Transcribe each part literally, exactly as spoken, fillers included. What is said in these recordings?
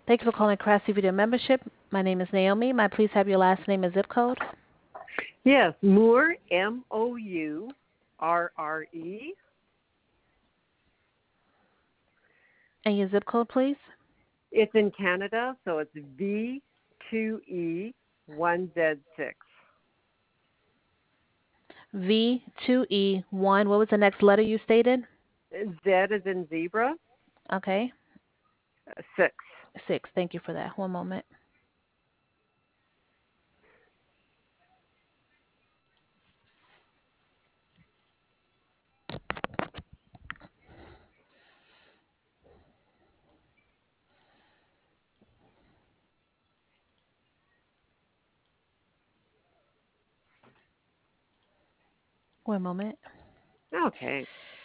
Thank you for calling Craftsy Video Membership. My name is Naomi. May I please have your last name and zip code? Yes, Moore, M O U R R E. And your zip code, please? It's in Canada, so it's V two E one Z six. V two E one. What was the next letter you stated? Z is in zebra, Okay. uh, six. Six. Thank you for that. One moment. One moment. Okay.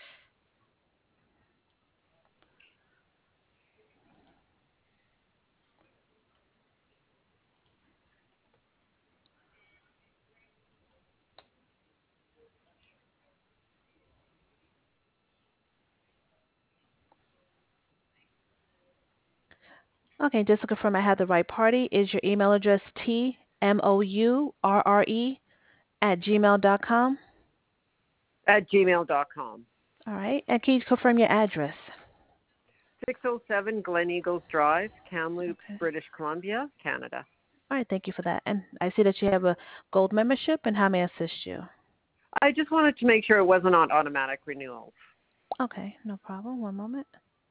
Okay, just to confirm I have the right party, is your email address T M O U R R E at gmail dot com? At gmail dot com. All right. And can you confirm your address? six oh seven Glen Eagles Drive, Kamloops, Okay. British Columbia, Canada. All right. Thank you for that. And I see that you have a gold membership, and how may I assist you? I just wanted to make sure it wasn't on automatic renewal. Okay. No problem. One moment.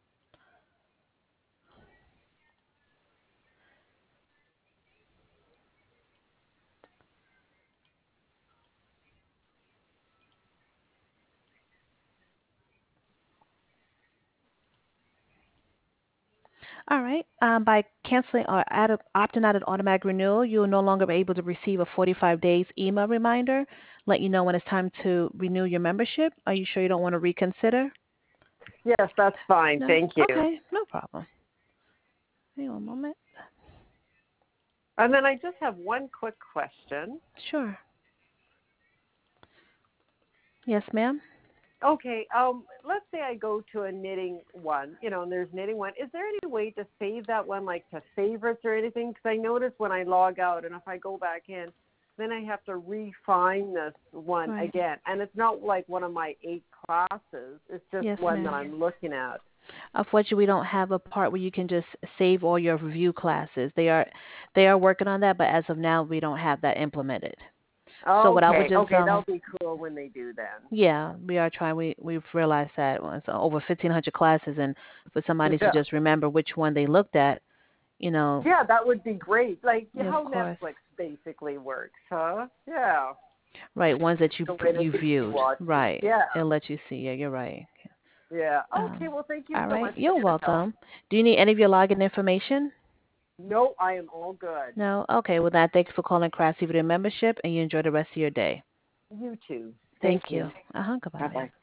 All right. Um, by canceling or add, opting out of automatic renewal, you will no longer be able to receive a forty-five days email reminder, let you know when it's time to renew your membership. Are you sure you don't want to reconsider? Yes, that's fine. No? Thank you. Okay. No problem. Hang on a moment. And then I just have one quick question. Sure. Yes, ma'am. Okay, um, let's say I go to a knitting one, you know, and there's knitting one. Is there any way to save that one, like to favorites or anything? Because I notice when I log out and if I go back in, then I have to refine this one Right. again. And it's not like one of my eight classes. It's just Yes, one that ma'am. I'm looking at. Unfortunately, we don't have a part where you can just save all your review classes. They are, they are working on that, but as of now, we don't have that implemented. So what I would Okay, just okay, um that'll be cool when they do then. yeah, we are trying. We we've realized that well, it's over fifteen hundred classes, and for somebody to Yeah. just remember which one they looked at, you know, Yeah, that would be great. Like yeah, of how course, Netflix basically works, huh? Yeah. right, ones that you The way that you you viewed, watch it. right? Yeah. It'll let you see. Yeah, you're right. Yeah. Okay, Um, well, thank you all so right, much for you're your help. welcome. Do you need any of your login information? No, I am all good. No. Okay. Well, then, thank you for calling Craftsy Video Membership, and you enjoy the rest of your day. You too. Thank Thank you. you. Uh huh. Bye Goodbye. bye.